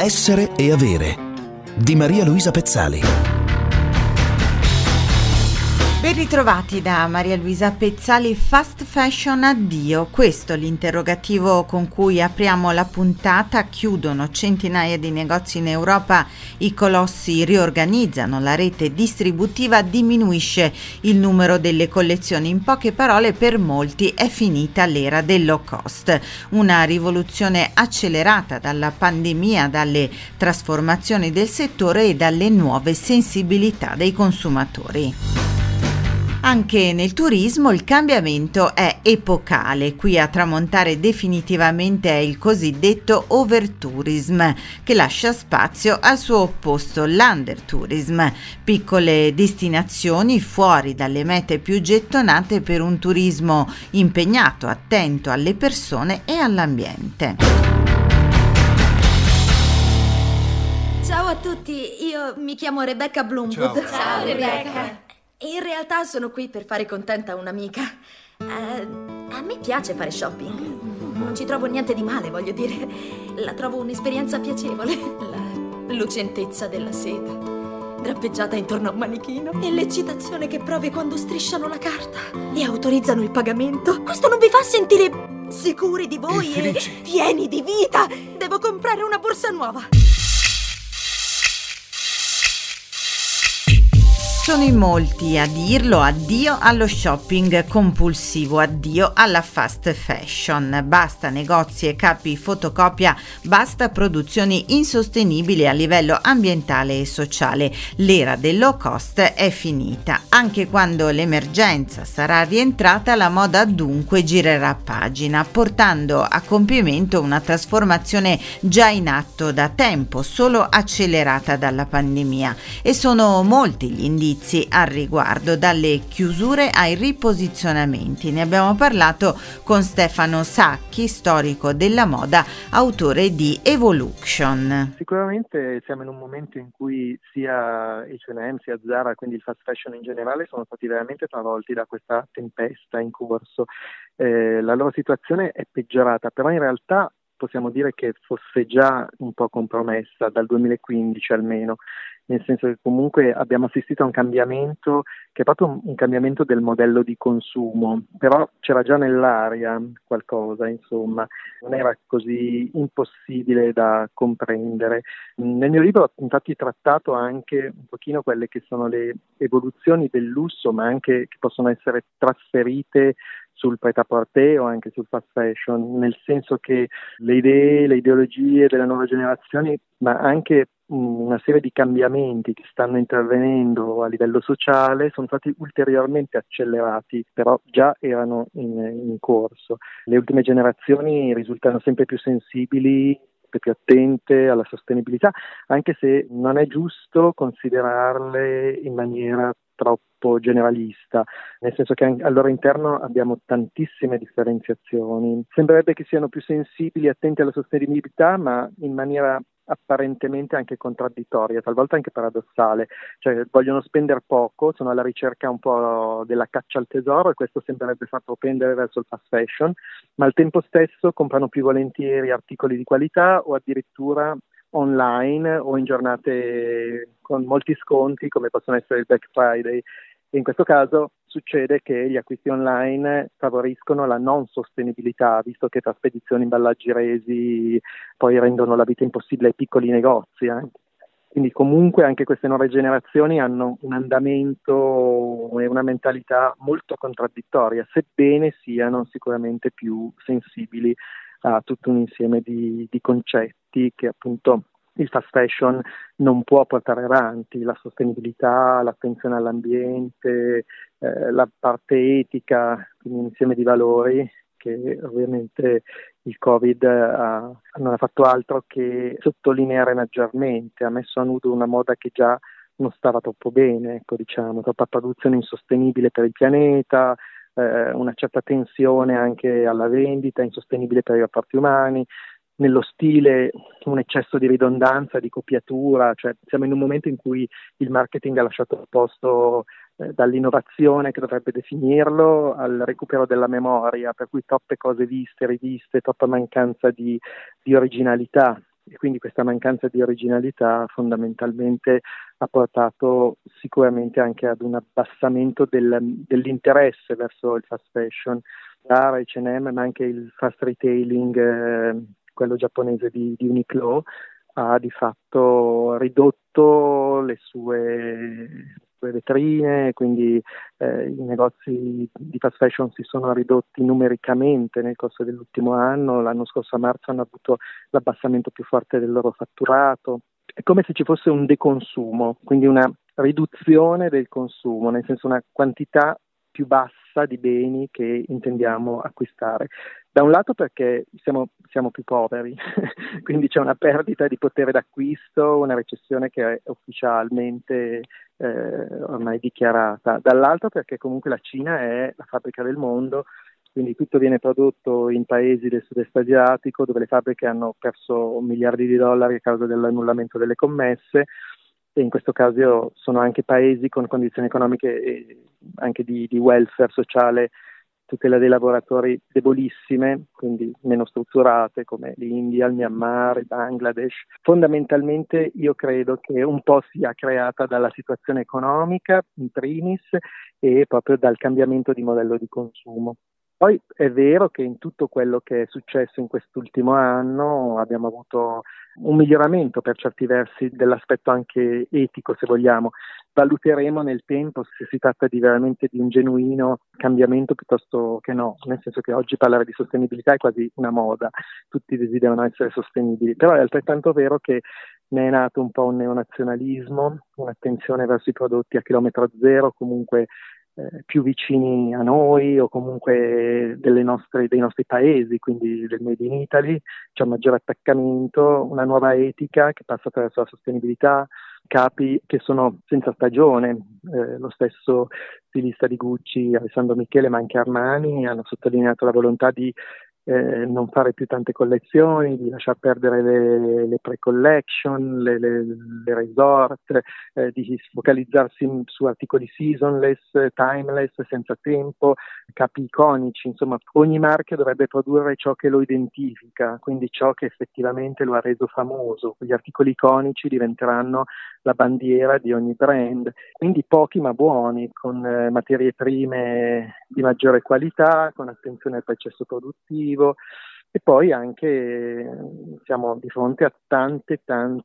Essere e avere di Maria Luisa Pezzali. Ben ritrovati da Maria Luisa Pezzali. Fast fashion addio, questo l'interrogativo con cui apriamo la puntata. Chiudono centinaia di negozi in Europa, i colossi riorganizzano la rete distributiva, diminuisce il numero delle collezioni. In poche parole, per molti è finita l'era del low cost, una rivoluzione accelerata dalla pandemia, dalle trasformazioni del settore e dalle nuove sensibilità dei consumatori. Anche nel turismo il cambiamento è epocale. Qui a tramontare definitivamente è il cosiddetto overtourism, che lascia spazio al suo opposto, l'undertourism, piccole destinazioni fuori dalle mete più gettonate per un turismo impegnato, attento alle persone e all'ambiente. Ciao a tutti, io mi chiamo Rebecca Bloomwood. Ciao Rebecca. In realtà sono qui per fare contenta un'amica. A me piace fare shopping. Non ci trovo niente di male, voglio dire. La trovo un'esperienza piacevole. La lucentezza della seta, drappeggiata intorno a un manichino, e l'eccitazione che provi quando strisciano la carta e autorizzano il pagamento. Questo non vi fa sentire sicuri di voi e pieni di vita? Devo comprare una borsa nuova. Sono in molti a dirlo, addio allo shopping compulsivo, addio alla fast fashion. Basta negozi e capi fotocopia, basta produzioni insostenibili a livello ambientale e sociale. L'era del low cost è finita. Anche quando l'emergenza sarà rientrata, la moda dunque girerà pagina, portando a compimento una trasformazione già in atto da tempo, solo accelerata dalla pandemia. E sono molti gli indizi al riguardo, dalle chiusure ai riposizionamenti. Ne abbiamo parlato con Stefano Sacchi, storico della moda, autore di Evolution. Sicuramente siamo in un momento in cui sia H&M sia Zara, quindi il fast fashion in generale, sono stati veramente travolti da questa tempesta in corso. La loro situazione è peggiorata, però in realtà possiamo dire che fosse già un po' compromessa dal 2015 almeno, nel senso che comunque abbiamo assistito a un cambiamento che è proprio un cambiamento del modello di consumo, però c'era già nell'aria qualcosa, insomma, non era così impossibile da comprendere. Nel mio libro ho infatti trattato anche un pochino quelle che sono le evoluzioni del lusso, ma anche che possono essere trasferite sul prêt-à-porter o anche sul fast fashion, nel senso che le idee, le ideologie delle nuove generazioni, ma anche una serie di cambiamenti che stanno intervenendo a livello sociale sono stati ulteriormente accelerati, però già erano in corso. Le ultime generazioni risultano sempre più sensibili, più attente alla sostenibilità, anche se non è giusto considerarle in maniera troppo generalista, nel senso che al loro interno abbiamo tantissime differenziazioni. Sembrerebbe che siano più sensibili, attenti alla sostenibilità, ma in maniera apparentemente anche contraddittoria, talvolta anche paradossale, cioè vogliono spendere poco, sono alla ricerca un po' della caccia al tesoro e questo sembrerebbe far propendere verso il fast fashion, ma al tempo stesso comprano più volentieri articoli di qualità o addirittura online o in giornate con molti sconti come possono essere il Black Friday. E in questo caso succede che gli acquisti online favoriscono la non sostenibilità, visto che tra spedizioni, imballaggi resi poi rendono la vita impossibile ai piccoli negozi. Quindi comunque anche queste nuove generazioni hanno un andamento e una mentalità molto contraddittoria, sebbene siano sicuramente più sensibili a tutto un insieme di concetti che appunto il fast fashion non può portare avanti: la sostenibilità, l'attenzione all'ambiente, la parte etica, quindi un insieme di valori che ovviamente il Covid non ha fatto altro che sottolineare maggiormente, ha messo a nudo una moda che già non stava troppo bene, ecco, diciamo, troppa produzione insostenibile per il pianeta, una certa tensione anche alla vendita, insostenibile per i rapporti umani. Nello stile un eccesso di ridondanza, di copiatura, cioè siamo in un momento in cui il marketing ha lasciato il posto dall'innovazione che dovrebbe definirlo al recupero della memoria, per cui troppe cose viste, riviste, troppa mancanza di originalità. e quindi questa mancanza di originalità fondamentalmente ha portato sicuramente anche ad un abbassamento dell'interesse verso il fast fashion. Zara, H&M, ma anche il fast retailing, quello giapponese di Uniqlo, ha di fatto ridotto le sue vetrine, quindi i negozi di fast fashion si sono ridotti numericamente nel corso dell'ultimo anno. L'anno scorso a marzo hanno avuto l'abbassamento più forte del loro fatturato. È come se ci fosse un deconsumo, quindi una riduzione del consumo, nel senso una quantità più bassa di beni che intendiamo acquistare. Da un lato perché siamo più poveri, quindi c'è una perdita di potere d'acquisto, una recessione che è ufficialmente ormai dichiarata. Dall'altro perché comunque la Cina è la fabbrica del mondo, quindi tutto viene prodotto in paesi del sud-est asiatico dove le fabbriche hanno perso miliardi di dollari a causa dell'annullamento delle commesse, e in questo caso sono anche paesi con condizioni economiche e anche di welfare sociale, tutela dei lavoratori debolissime, quindi meno strutturate, come l'India, il Myanmar, il Bangladesh. Fondamentalmente io credo che un po' sia creata dalla situazione economica in primis e proprio dal cambiamento di modello di consumo. Poi è vero che in tutto quello che è successo in quest'ultimo anno abbiamo avuto un miglioramento per certi versi dell'aspetto anche etico, se vogliamo. Valuteremo nel tempo se si tratta veramente di un genuino cambiamento piuttosto che no, nel senso che oggi parlare di sostenibilità è quasi una moda, tutti desiderano essere sostenibili, però è altrettanto vero che ne è nato un po' un neonazionalismo, un'attenzione verso i prodotti a chilometro zero, comunque più vicini a noi o comunque dei nostri paesi, quindi del Made in Italy. C'è un maggiore attaccamento, una nuova etica che passa attraverso la sostenibilità, capi che sono senza stagione. Lo stesso stilista di Gucci, Alessandro Michele, ma anche Armani hanno sottolineato la volontà di non fare più tante collezioni, di lasciar perdere le pre-collection, le resort, di focalizzarsi su articoli seasonless, timeless, senza tempo, capi iconici. Insomma, ogni marchio dovrebbe produrre ciò che lo identifica, quindi ciò che effettivamente lo ha reso famoso. Gli articoli iconici diventeranno la bandiera di ogni brand, quindi pochi ma buoni, con materie prime di maggiore qualità, con attenzione al processo produttivo. E poi anche siamo di fronte a tante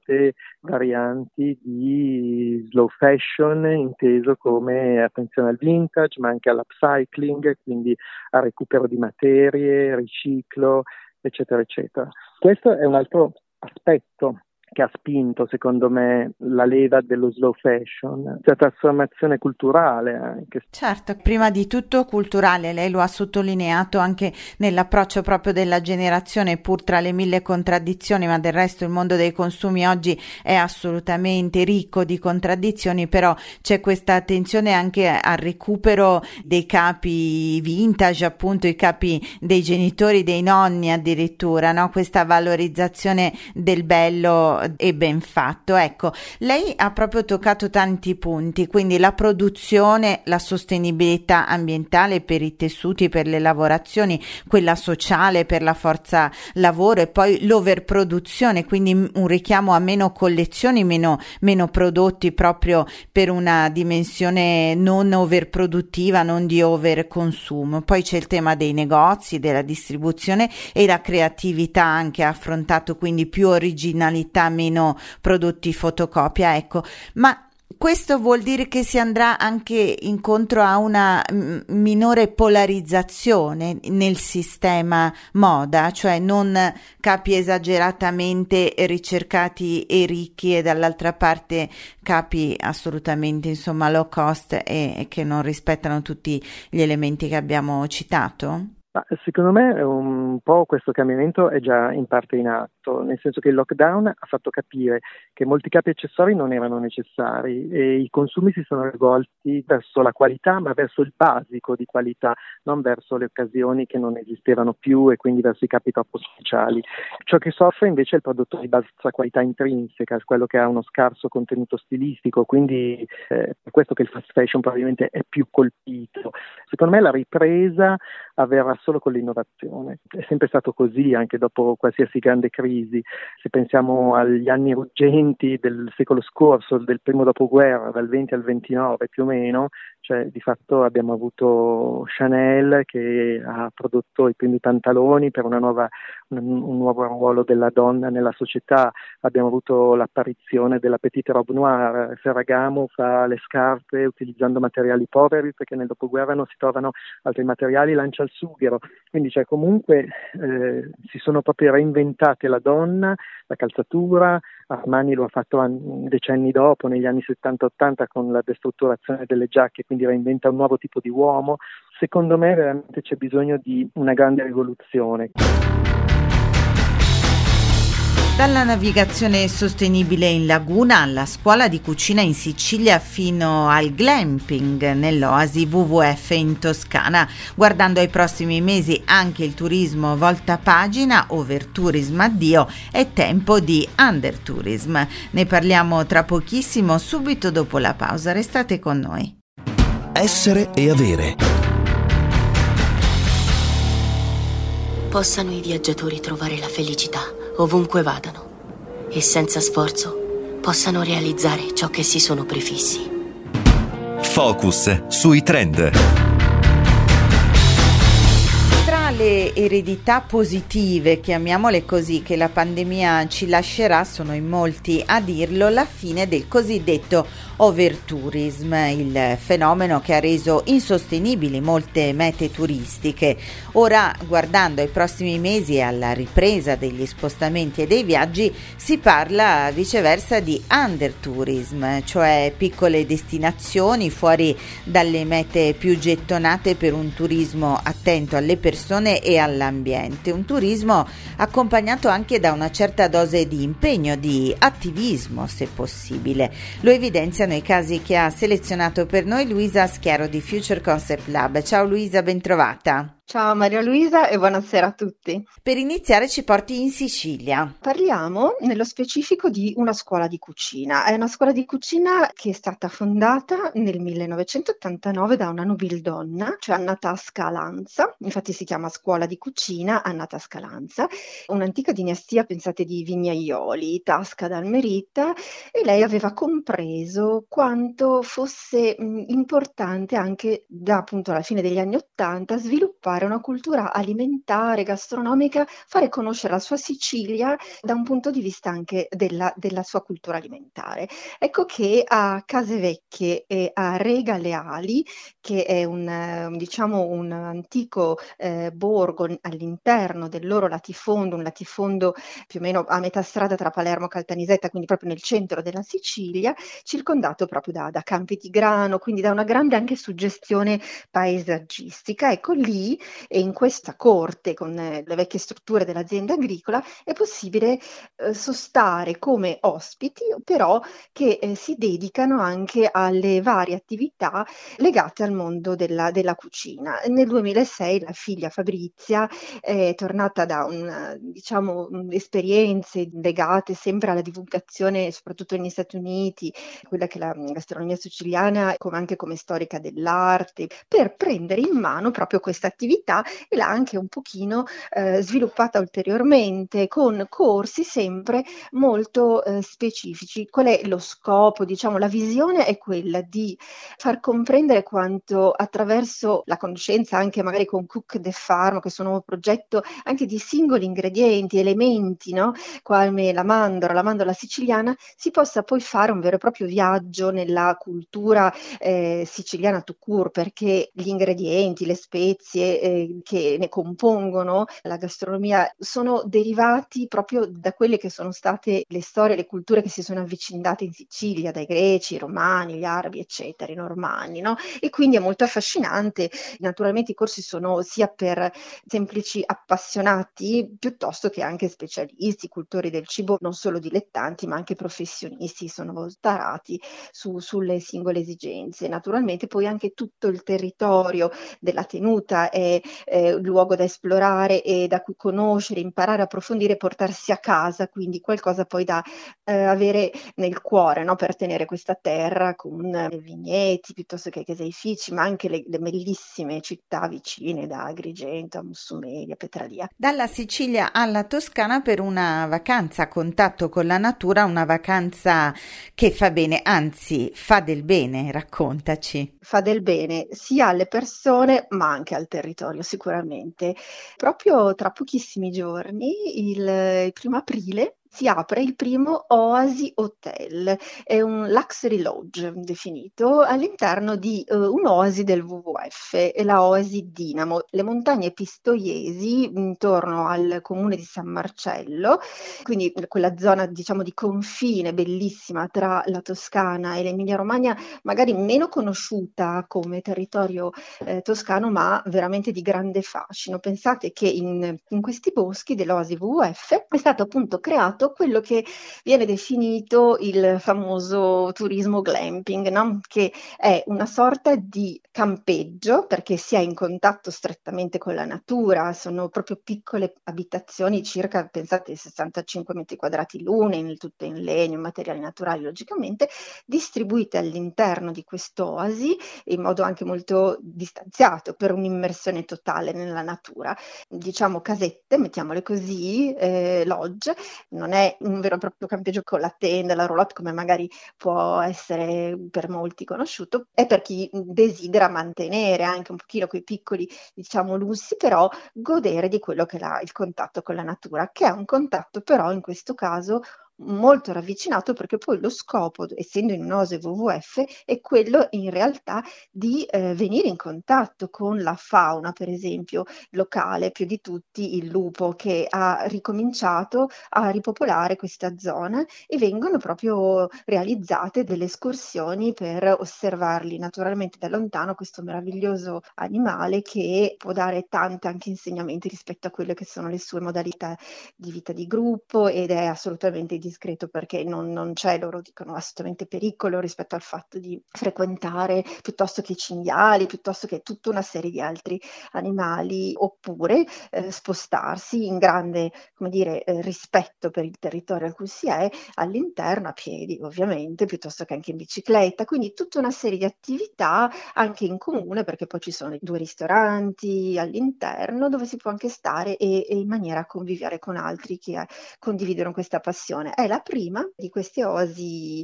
varianti di slow fashion, inteso come attenzione al vintage, ma anche all'upcycling, quindi al recupero di materie, riciclo, eccetera, eccetera. Questo è un altro aspetto che ha spinto, secondo me, la leva dello slow fashion, la trasformazione culturale anche. Certo, prima di tutto culturale, lei lo ha sottolineato anche nell'approccio proprio della generazione, pur tra le mille contraddizioni, ma del resto il mondo dei consumi oggi è assolutamente ricco di contraddizioni, però c'è questa attenzione anche al recupero dei capi vintage, appunto i capi dei genitori, dei nonni addirittura, no? Questa valorizzazione del bello e ben fatto. Ecco, lei ha proprio toccato tanti punti, quindi la produzione, la sostenibilità ambientale per i tessuti, per le lavorazioni, quella sociale per la forza lavoro, e poi l'overproduzione, quindi un richiamo a meno collezioni, meno prodotti, proprio per una dimensione non overproduttiva, non di overconsumo. Poi c'è il tema dei negozi, della distribuzione e la creatività anche affrontato, quindi più originalità, meno prodotti fotocopia, ecco. Ma questo vuol dire che si andrà anche incontro a una minore polarizzazione nel sistema moda, cioè non capi esageratamente ricercati e ricchi e dall'altra parte capi assolutamente, insomma, low cost e che non rispettano tutti gli elementi che abbiamo citato? Secondo me un po' questo cambiamento è già in parte in atto, nel senso che il lockdown ha fatto capire che molti capi accessori non erano necessari e i consumi si sono rivolti verso la qualità, ma verso il basico di qualità, non verso le occasioni che non esistevano più e quindi verso i capi troppo speciali. Ciò che soffre invece è il prodotto di bassa qualità intrinseca, quello che ha uno scarso contenuto stilistico, quindi per questo che il fast fashion probabilmente è più colpito. Secondo me la ripresa avverrà solo con l'innovazione. È sempre stato così anche dopo qualsiasi grande crisi. Se pensiamo agli anni ruggenti del secolo scorso, del primo dopoguerra, dal 20 al 29 più o meno, cioè di fatto abbiamo avuto Chanel che ha prodotto i primi pantaloni per un nuovo ruolo della donna nella società, abbiamo avuto l'apparizione della petite robe noire, Ferragamo fa le scarpe utilizzando materiali poveri perché nel dopoguerra non si trovano altri materiali, lancia il sughero, quindi cioè comunque si sono proprio reinventate la donna, la calzatura. Armani lo ha fatto decenni dopo, negli anni 70-80 con la destrutturazione delle giacche, quindi reinventa un nuovo tipo di uomo. Secondo me veramente c'è bisogno di una grande rivoluzione. Dalla navigazione sostenibile in laguna alla scuola di cucina in Sicilia fino al glamping nell'oasi WWF in Toscana. Guardando ai prossimi mesi anche il turismo volta pagina, overtourism addio, è tempo di undertourism. Ne parliamo tra pochissimo, subito dopo la pausa. Restate con noi. Essere e avere. Possano i viaggiatori trovare la felicità ovunque vadano e senza sforzo possano realizzare ciò che si sono prefissi. Focus sui trend. Tra le eredità positive, chiamiamole così, che la pandemia ci lascerà, sono in molti a dirlo, la fine del cosiddetto overtourism, il fenomeno che ha reso insostenibili molte mete turistiche. Ora, guardando ai prossimi mesi e alla ripresa degli spostamenti e dei viaggi, si parla viceversa di undertourism, cioè piccole destinazioni fuori dalle mete più gettonate per un turismo attento alle persone e all'ambiente, un turismo accompagnato anche da una certa dose di impegno, di attivismo se possibile. Lo evidenziano i casi che ha selezionato per noi Luisa Schiero di Future Concept Lab. Ciao Luisa, bentrovata. Ciao Maria Luisa e buonasera a tutti. Per iniziare ci porti in Sicilia. Parliamo nello specifico di una scuola di cucina. È una scuola di cucina che è stata fondata nel 1989 da una nobildonna, cioè Annatasca Lanza. Infatti si chiama Scuola di Cucina Annatasca Lanza, un'antica dinastia, pensate, di vignaioli, Tasca d'Almerita, e lei aveva compreso quanto fosse importante anche da appunto alla fine degli anni '80 sviluppare una cultura alimentare, gastronomica, fare conoscere la sua Sicilia da un punto di vista anche della sua cultura alimentare. Ecco che a Casevecchie e a Rega Leali, che è un antico borgo all'interno del loro latifondo, un latifondo più o meno a metà strada tra Palermo e Caltanissetta, quindi proprio nel centro della Sicilia, circondato proprio da campi di grano, quindi da una grande anche suggestione paesaggistica. Ecco lì, e in questa corte con le vecchie strutture dell'azienda agricola è possibile sostare come ospiti, però che si dedicano anche alle varie attività legate al mondo della cucina. Nel 2006 la figlia Fabrizia è tornata da esperienze legate sempre alla divulgazione, soprattutto negli Stati Uniti, quella che è la gastronomia siciliana, anche come storica dell'arte, per prendere in mano proprio questa attività e l'ha anche un pochino sviluppata ulteriormente con corsi sempre molto specifici. Qual è lo scopo? La visione è quella di far comprendere quanto attraverso la conoscenza anche magari con Cook the Farm, questo nuovo progetto anche di singoli ingredienti, elementi, no? Come la mandorla siciliana, si possa poi fare un vero e proprio viaggio nella cultura siciliana tout court, perché gli ingredienti, le spezie che ne compongono la gastronomia sono derivati proprio da quelle che sono state le storie, le culture che si sono avvicinate in Sicilia, dai greci, i romani, gli arabi, eccetera, i normanni, no? E quindi è molto affascinante. Naturalmente i corsi sono sia per semplici appassionati piuttosto che anche specialisti, cultori del cibo, non solo dilettanti, ma anche professionisti, sono tarati sulle singole esigenze. Naturalmente poi anche tutto il territorio della tenuta è come luogo da esplorare e da cui conoscere, imparare, approfondire, portarsi a casa, quindi qualcosa poi da avere nel cuore, no? Per tenere questa terra con vigneti piuttosto che caseifici, ma anche le bellissime città vicine, da Agrigento a Musumeli a Petralia. Dalla Sicilia alla Toscana per una vacanza a contatto con la natura, una vacanza che fa bene, anzi fa del bene, raccontaci. Fa del bene sia alle persone ma anche al territorio sicuramente. Proprio tra pochissimi giorni, il 1° aprile, si apre il primo Oasi Hotel, è un luxury lodge definito, all'interno di un'oasi del WWF, è la Oasi Dinamo, le montagne pistoiesi intorno al comune di San Marcello, quindi quella zona diciamo di confine bellissima tra la Toscana e l'Emilia-Romagna, magari meno conosciuta come territorio toscano, ma veramente di grande fascino. Pensate che in questi boschi dell'Oasi WWF è stato appunto creato quello che viene definito il famoso turismo glamping, no? Che è una sorta di campeggio, perché si è in contatto strettamente con la natura, sono proprio piccole abitazioni, circa, pensate, 65 metri quadrati l'una, tutte in legno, materiali naturali logicamente, distribuite all'interno di quest'oasi in modo anche molto distanziato per un'immersione totale nella natura. Diciamo casette, mettiamole così, lodge, non è un vero e proprio campeggio con la tenda, la roulotte come magari può essere per molti conosciuto, è per chi desidera mantenere anche un pochino quei piccoli, diciamo, lussi, però godere di quello che è il contatto con la natura, che è un contatto però in questo caso molto ravvicinato, perché poi lo scopo, essendo in un'oasi WWF, è quello in realtà di venire in contatto con la fauna, per esempio, locale, più di tutti il lupo, che ha ricominciato a ripopolare questa zona e vengono proprio realizzate delle escursioni per osservarli naturalmente da lontano, questo meraviglioso animale che può dare tanti anche insegnamenti rispetto a quelle che sono le sue modalità di vita di gruppo, ed è assolutamente discreto perché non c'è, loro dicono, assolutamente pericolo rispetto al fatto di frequentare piuttosto che i cinghiali, piuttosto che tutta una serie di altri animali, oppure spostarsi in grande, come dire, rispetto per il territorio a cui si è, all'interno a piedi ovviamente, piuttosto che anche in bicicletta, quindi tutta una serie di attività anche in comune, perché poi ci sono 2 ristoranti all'interno dove si può anche stare e in maniera conviviare con altri che condividono questa passione. È la prima di questi Oasi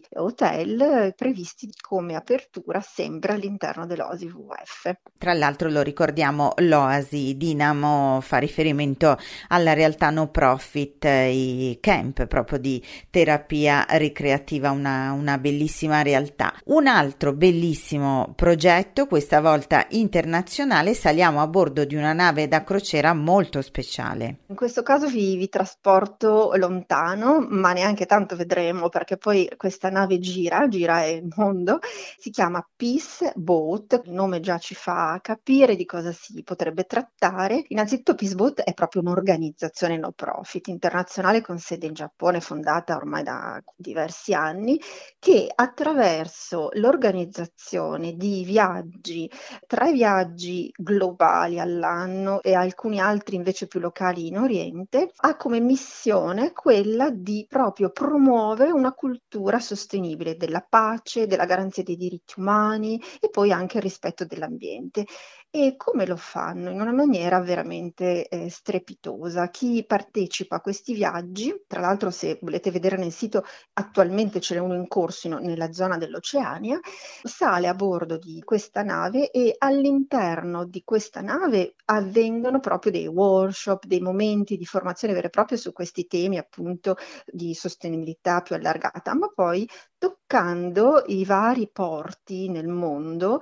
Hotel previsti come apertura sempre all'interno dell'Oasi WWF. Tra l'altro lo ricordiamo, l'Oasi Dinamo fa riferimento alla realtà no profit, i camp proprio di terapia ricreativa, una bellissima realtà. Un altro bellissimo progetto, questa volta internazionale, saliamo a bordo di una nave da crociera molto speciale. In questo caso vi trasporto lontano, ma neanche tanto, vedremo, perché poi questa nave gira il mondo, si chiama Peace Boat, il nome già ci fa capire di cosa si potrebbe trattare. Innanzitutto Peace Boat è proprio un'organizzazione no profit internazionale con sede in Giappone, fondata ormai da diversi anni, che attraverso l'organizzazione di viaggi, 3 viaggi globali all'anno e alcuni altri invece più locali in Oriente, ha come missione quella di proprio promuovere una cultura sostenibile della pace, della garanzia dei diritti umani e poi anche il rispetto dell'ambiente. E come lo fanno? In una maniera veramente strepitosa. Chi partecipa a questi viaggi, tra l'altro se volete vedere nel sito, attualmente ce n'è uno in corso nella zona dell'Oceania, sale a bordo di questa nave e all'interno di questa nave avvengono proprio dei workshop, dei momenti di formazione vera e propria su questi temi appunto di sostenibilità più allargata, ma poi toccando i vari porti nel mondo,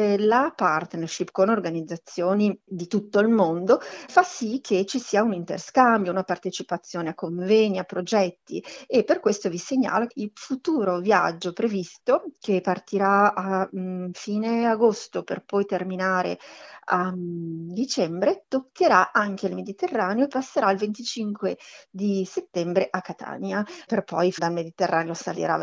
la partnership con organizzazioni di tutto il mondo fa sì che ci sia un interscambio, una partecipazione a convegni, a progetti, e per questo vi segnalo il futuro viaggio previsto che partirà a fine agosto per poi terminare a dicembre, toccherà anche il Mediterraneo e passerà il 25 di settembre a Catania, per poi dal Mediterraneo salirà verso l'Islanda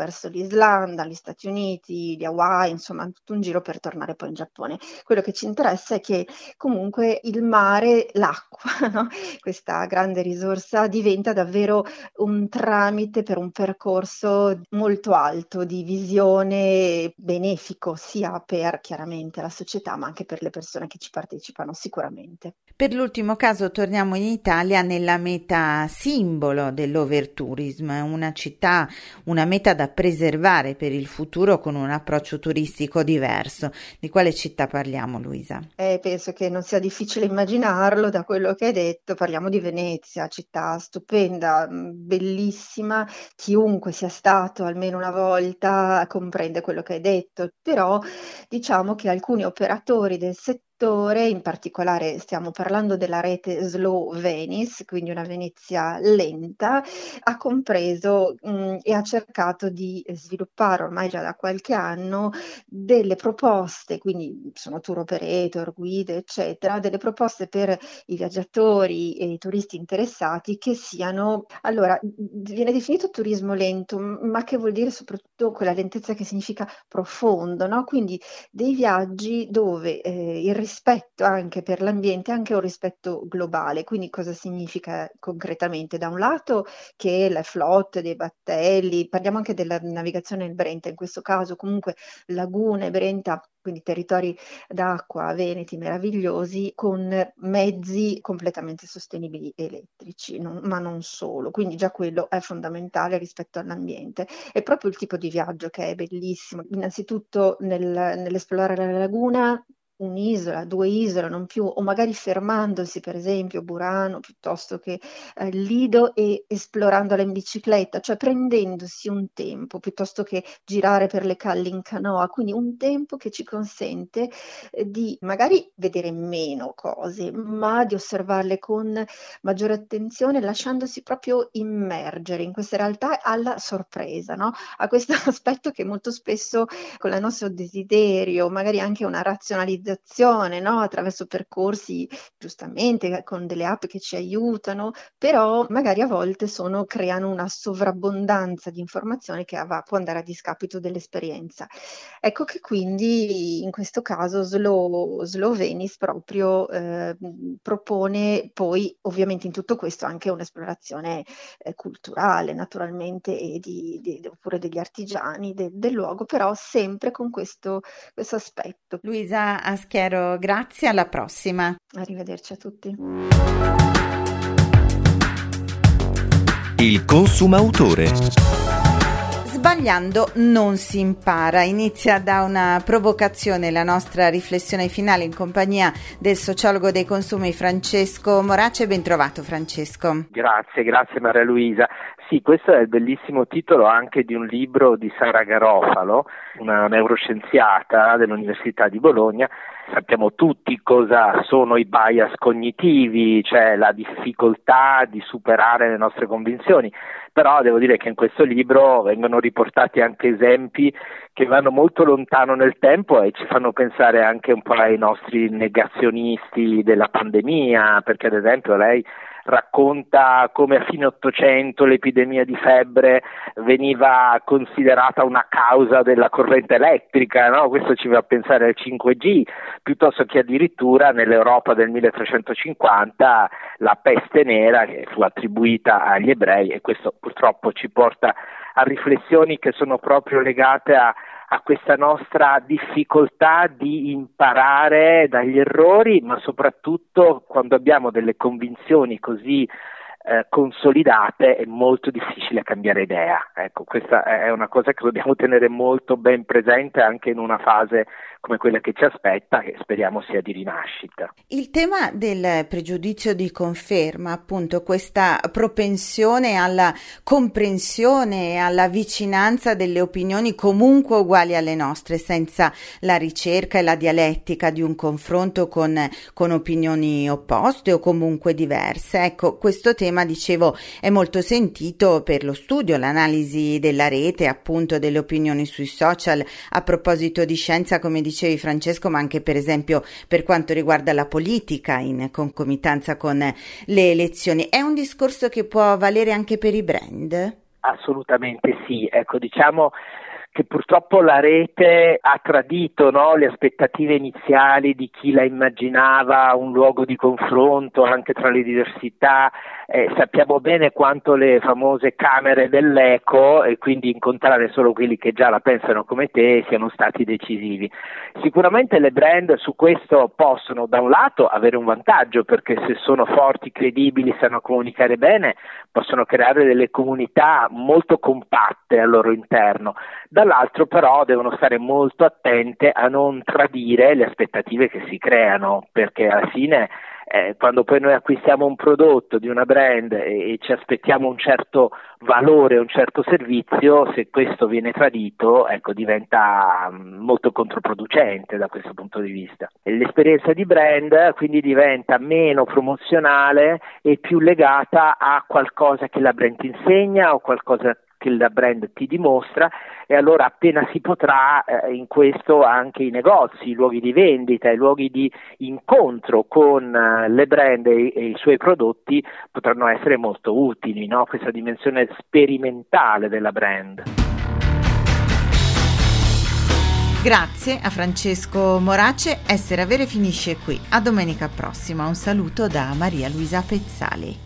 l'Islanda, gli Stati Uniti, gli Hawaii, insomma tutto un giro per tornare poi in Giappone. Quello che ci interessa è che comunque il mare, l'acqua, no? Questa grande risorsa diventa davvero un tramite per un percorso molto alto di visione benefico sia per chiaramente la società ma anche per le persone che ci partecipano sicuramente. Per l'ultimo caso torniamo in Italia, nella meta simbolo dell'overtourism, una città, una meta da preservare per il futuro con un approccio turistico diverso. Di quale città parliamo, Luisa? Penso che non sia difficile immaginarlo da quello che hai detto, parliamo di Venezia, città stupenda, bellissima, chiunque sia stato almeno una volta comprende quello che hai detto, però diciamo che alcuni operatori del settore, in particolare stiamo parlando della rete Slow Venice, quindi una Venezia lenta, ha compreso e ha cercato di sviluppare ormai già da qualche anno delle proposte, quindi sono tour operator, guide, eccetera, delle proposte per i viaggiatori e i turisti interessati che siano, allora, viene definito turismo lento, ma che vuol dire soprattutto quella lentezza che significa profondo, no? Quindi dei viaggi dove il rispetto anche per l'ambiente, anche un rispetto globale. Quindi cosa significa concretamente? Da un lato che la flotte dei battelli, parliamo anche della navigazione nel Brenta, in questo caso comunque lagune, Brenta, quindi territori d'acqua veneti meravigliosi con mezzi completamente sostenibili elettrici, ma non solo. Quindi già quello è fondamentale rispetto all'ambiente. È proprio il tipo di viaggio che è bellissimo. Innanzitutto nell'esplorare la laguna, un'isola, due isole, non più, o magari fermandosi per esempio a Burano piuttosto che Lido e esplorandola in bicicletta, cioè prendendosi un tempo piuttosto che girare per le calli in canoa, quindi un tempo che ci consente di magari vedere meno cose, ma di osservarle con maggiore attenzione, lasciandosi proprio immergere in questa realtà alla sorpresa, no? A questo aspetto che molto spesso con il nostro desiderio, magari anche una razionalizzazione, no? Attraverso percorsi, giustamente, con delle app che ci aiutano, però magari a volte creano una sovrabbondanza di informazioni che può andare a discapito dell'esperienza. Ecco che quindi in questo caso Slow Venice proprio propone poi ovviamente in tutto questo anche un'esplorazione culturale naturalmente e oppure degli artigiani del luogo, però sempre con questo aspetto. Luisa Aschiero, grazie, alla prossima. Arrivederci a tutti. Il consumautore. Sbagliando non si impara. Inizia da una provocazione la nostra riflessione finale in compagnia del sociologo dei consumi Francesco Morace. Ben trovato, Francesco. Grazie Maria Luisa. Sì, questo è il bellissimo titolo anche di un libro di Sara Garofalo, una neuroscienziata dell'Università di Bologna. Sappiamo tutti cosa sono i bias cognitivi, cioè la difficoltà di superare le nostre convinzioni, però devo dire che in questo libro vengono riportati anche esempi che vanno molto lontano nel tempo e ci fanno pensare anche un po' ai nostri negazionisti della pandemia, perché ad esempio lei racconta come a fine Ottocento l'epidemia di febbre veniva considerata una causa della corrente elettrica, no? Questo ci fa pensare al 5G, piuttosto che addirittura nell'Europa del 1350 la peste nera che fu attribuita agli ebrei, e questo purtroppo ci porta a riflessioni che sono proprio legate a questa nostra difficoltà di imparare dagli errori, ma soprattutto quando abbiamo delle convinzioni così consolidate è molto difficile cambiare idea. Ecco, questa è una cosa che dobbiamo tenere molto ben presente anche in una fase come quella che ci aspetta, che speriamo sia di rinascita. Il tema del pregiudizio di conferma, appunto, questa propensione alla comprensione e alla vicinanza delle opinioni comunque uguali alle nostre, senza la ricerca e la dialettica di un confronto con opinioni opposte o comunque diverse. Ecco, questo tema, dicevo, è molto sentito per lo studio, l'analisi della rete, appunto, delle opinioni sui social, a proposito di scienza, come dicevi Francesco, ma anche per esempio per quanto riguarda la politica in concomitanza con le elezioni. È un discorso che può valere anche per i brand? Assolutamente sì, ecco, diciamo che purtroppo la rete ha tradito, no? Le aspettative iniziali di chi la immaginava un luogo di confronto anche tra le diversità. Sappiamo bene quanto le famose camere dell'eco, e quindi incontrare solo quelli che già la pensano come te, siano stati decisivi. Sicuramente le brand su questo possono da un lato avere un vantaggio, perché se sono forti, credibili, sanno comunicare bene, possono creare delle comunità molto compatte al loro interno. Dall'altro però devono stare molto attente a non tradire le aspettative che si creano, perché alla fine quando poi noi acquistiamo un prodotto di una brand e ci aspettiamo un certo valore, un certo servizio, se questo viene tradito, ecco, diventa molto controproducente da questo punto di vista. L'esperienza di brand quindi diventa meno promozionale e più legata a qualcosa che la brand ti insegna o qualcosa che la brand ti dimostra, e allora appena si potrà in questo anche i negozi, i luoghi di vendita, i luoghi di incontro con le brand e i suoi prodotti potranno essere molto utili, no? Questa dimensione sperimentale della brand. Grazie a Francesco Morace. Essere Avere finisce qui. A domenica prossima. Un saluto da Maria Luisa Pezzali.